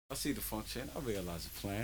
I see the function. I realize the plan.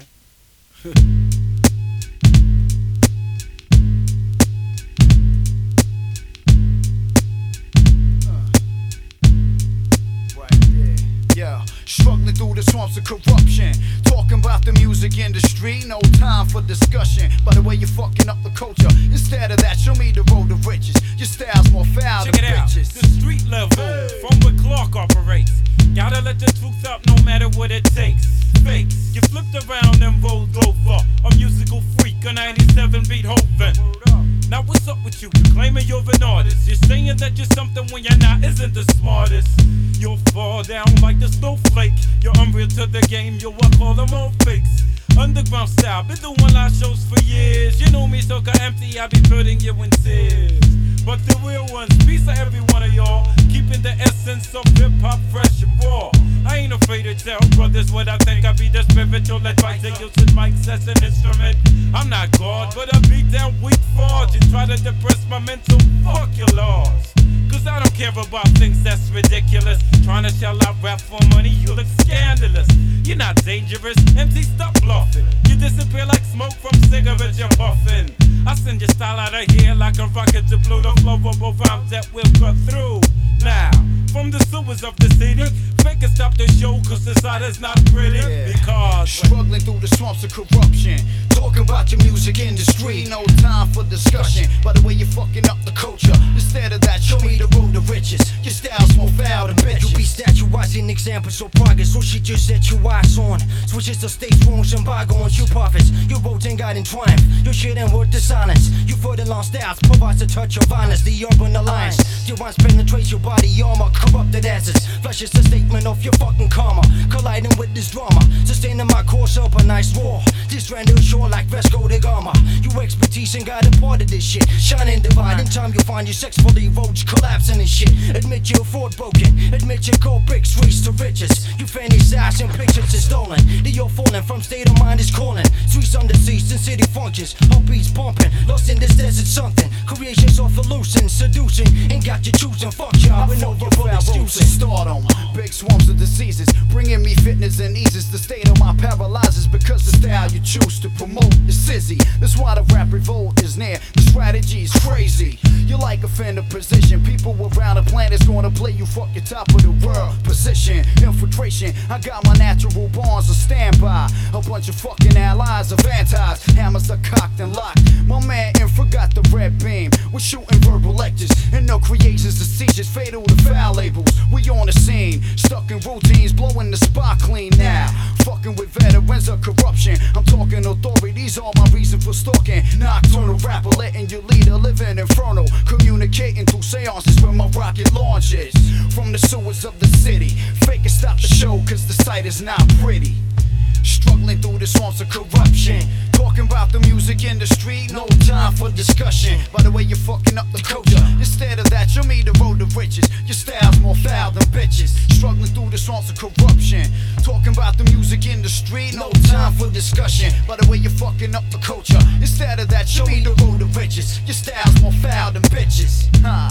Right there. Yeah, struggling through the swamps of corruption. Talking about the music industry, no time for discussion. By the way, you're fucking up the culture. Instead of that, show me the road to riches. Your style's more foul Check than it out, bitches. the street level, from where Clark operates. Gotta let the truth out no matter what it takes. Fakes, you flipped around and rolled over. A musical freak, a 97 Beethoven. Now what's up with you? You're claiming you're an artist. You're saying that you're something when you're not, isn't the smartest. You'll fall down like the snowflake. You're unreal to the game, you'll call them all fakes. Underground style, been doing live shows for years. You know me, so empty, I be putting you in tears. But the real ones, peace to every one of y'all. Keeping the essence of hip-hop fresh and raw. I ain't afraid to tell brothers what I think. I be the spiritual advisor using mics as an instrument. I'm not God, but I beat down weak frauds. You try to depress my mental, fuck your laws. Cause I don't care about things that's ridiculous. Trying to shell out rap for money, you look scandalous. You're not dangerous, MC, stop bluffing. You disappear like smoke from cigarettes you're puffing. I send your style out of here like a rocket to blow the flow of rhymes that will cut through. Now, from the sewers of the city, fake and stop the show cause the side is not pretty. Because struggling through the swamps of corruption. Talking about your music industry, no time for discussion. By the way, you're fucking up the culture. Instead of that, show me the road to riches. Your style's more foul than bitches. You be statuizing examples of progress, so shit you set your eyes on. Switches to states, wrongs and bygones, you prophets. You wrote and got in triumph, your shit and word to silence. You further long styles, provides a touch of violence. The urban alliance, your rhymes penetrate your body armor. Corrupted asses, flesh is a statement of your fucking karma. Colliding with this drama, sustaining my course up a nice war. This random shore like Vasco da Gama. You expertise and got a part of this shit. Shining divide, in time you'll find your sexually roads collapsing and shit. Admit you're fraud broken, admit your gold bricks race to riches. You fantasize and pictures is stolen. You're falling from state of mind is calling. Streets under seas and city functions. Heartbeats pumping, lost in this desert something. Creations of illusion, seducing. Ain't got you choosing, fuck y'all with no verbal excuses. Stardom, big swarms of diseases, bringing me fitness and eases. The state of my paralyzes because the style you choose to promote is sizzy. That's why the rap revolt is near. The strategy is crazy. You're like a fender position. People around the planet's gonna play you fuck your top of the world position. Infiltration, I got my natural bonds on standby. A bunch of fucking allies of antis. Hammers are cocked and locked. My man Infra got the red beam. We're shooting verbal lectures and no creations of seizures. Fatal to foul labels. We on the scene, stuck in routines, blowing the spot clean now. Fucking with veterans of corruption. I'm talking authority, these are my reason for stalking. Nocturnal rapper, letting you lead a living inferno. Communicating through seances where my rocket launches. From the sewers of the city, fake and stop the show cause the sight is not pretty. Struggling through the swamps of corruption. Talking about the music industry, no time for discussion. By the way, you're fucking up the culture. Instead of that, show me the road to riches. Your style's more foul than bitches. Struggling through the swamps of corruption. Talking about the music industry, no time for discussion. By the way, you're fucking up the culture. Instead of that, show me the road to riches. Your style's more foul than bitches.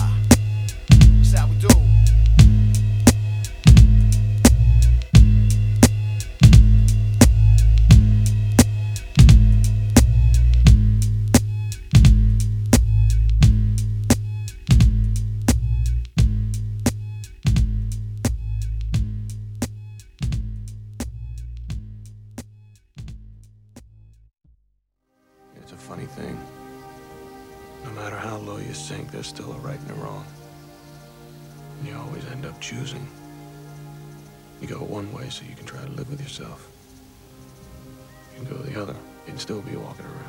That's how we do. It's a funny thing. No matter how low you sink, there's still a right and a wrong. And you always end up choosing. You go one way so you can try to live with yourself. You can go the other, you can still be walking around.